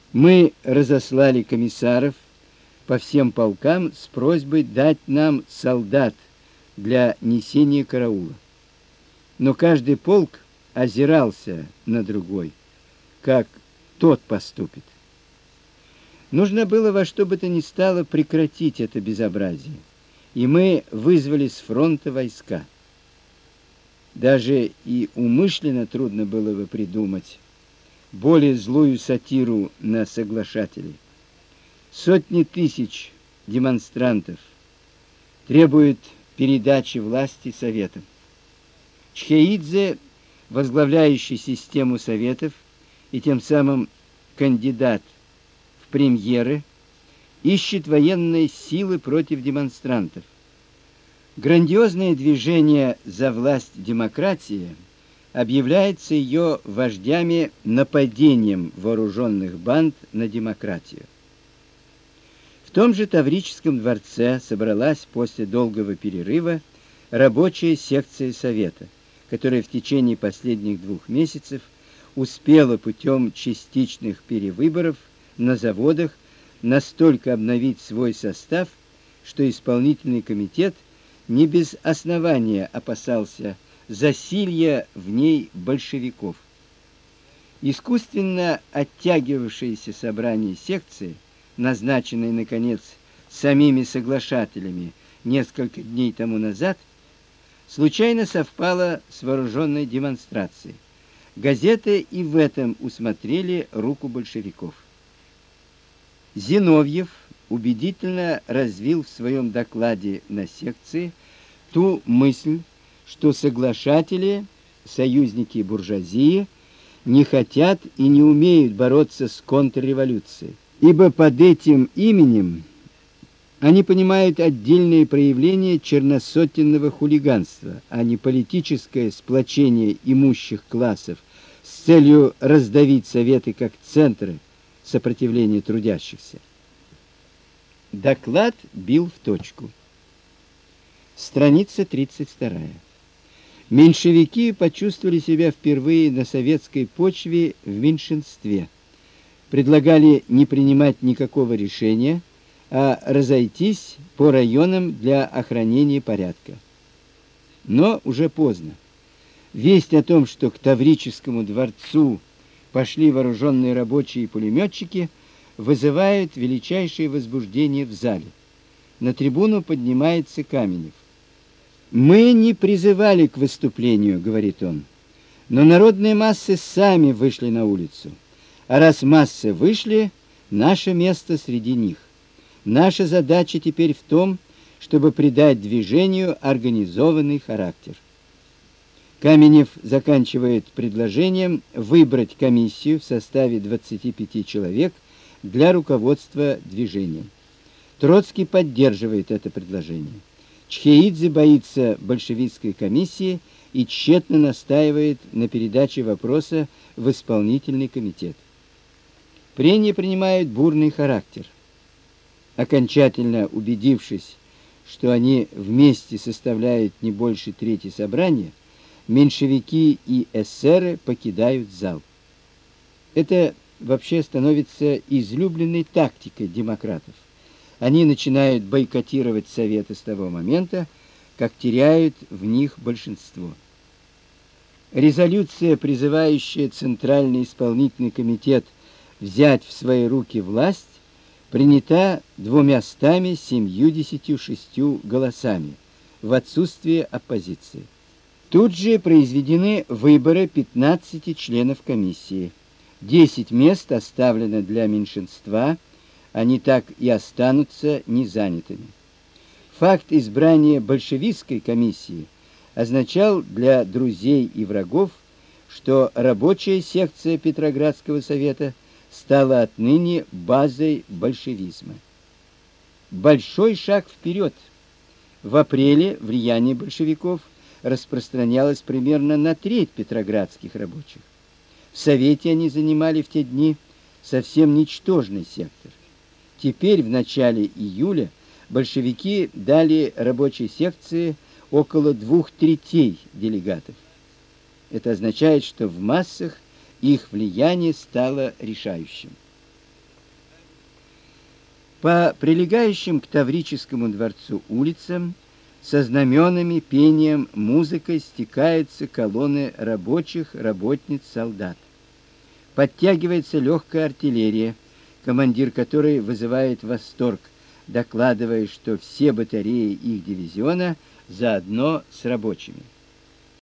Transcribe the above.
Мы разослали комиссаров по всем полкам с просьбой дать нам солдат для несения караула. Но каждый полк озирался на другой, как тот поступит. Нужно было во что бы то ни стало прекратить это безобразие, и мы вызвали с фронта войска. Даже и умышленно трудно было бы придумать более злую сатиру на соглашателей. Сотни тысяч демонстрантов требуют передачи власти советам. Чхеидзе, возглавляющий систему советов и тем самым кандидат в премьеры, ищет военные силы против демонстрантов. Грандиозное движение за власть демократии объявляется ее вождями нападением вооруженных банд на демократию. В том же Таврическом дворце собралась после долгого перерыва рабочая секция совета, которая в течение последних 2 месяцев успела путем частичных перевыборов на заводах настолько обновить свой состав, что исполнительный комитет не без основания опасался засилья в ней большевиков. Искусственно оттягивавшееся собрание секции, назначенное, наконец, самими соглашателями несколько дней тому назад, случайно совпало с вооруженной демонстрацией. Газеты и в этом усмотрели руку большевиков. Зиновьев убедительно развил в своем докладе на секции ту мысль, что соглашатели, союзники буржуазии, не хотят и не умеют бороться с контрреволюцией, ибо под этим именем они понимают отдельные проявления черносотенного хулиганства, а не политическое сплочение имущих классов с целью раздавить советы как центры сопротивления трудящихся. Доклад бил в точку. Страница 32. Меньшевики почувствовали себя впервые на советской почве в меньшинстве. Предлагали не принимать никакого решения, а разойтись по районам для охранения порядка. Но уже поздно. Весть о том, что к Таврическому дворцу пошли вооруженные рабочие и пулеметчики, вызывает величайшее возбуждение в зале. На трибуну поднимается Каменев. «Мы не призывали к выступлению», — говорит он, «но народные массы сами вышли на улицу. А раз массы вышли, наше место среди них. Наша задача теперь в том, чтобы придать движению организованный характер». Каменев заканчивает предложением выбрать комиссию в составе 25 человек для руководства движением. Троцкий поддерживает это предложение. Чхеидзе боится большевистской комиссии и тщетно настаивает на передаче вопроса в исполнительный комитет. Прения принимают бурный характер. Окончательно убедившись, что они вместе составляют не больше трети собрания, меньшевики и эсеры покидают зал. Это вообще становится излюбленной тактикой демократов. Они начинают бойкотировать советы с того момента, как теряют в них большинство. Резолюция, призывающая Центральный исполнительный комитет взять в свои руки власть, принята 276 голосами в отсутствие оппозиции. Тут же произведены выборы 15 членов комиссии. 10 мест оставлено для меньшинства, они так и останутся незанятыми. Факт избрания большевистской комиссии означал для друзей и врагов, что рабочая секция Петроградского совета стала отныне базой большевизма. Большой шаг вперед. В апреле влияние большевиков распространялось примерно на треть петроградских рабочих. В Совете они занимали в те дни совсем ничтожный сектор. Теперь, в начале июля, большевики дали рабочей секции около 2/3 делегатов. Это означает, что в массах их влияние стало решающим. По прилегающим к Таврическому дворцу улицам со знаменами, пением, музыкой стекаются колонны рабочих, работниц, солдат. Подтягивается легкая артиллерия, командир которой вызывает восторг, докладывая, что все батареи их дивизиона заодно с рабочими.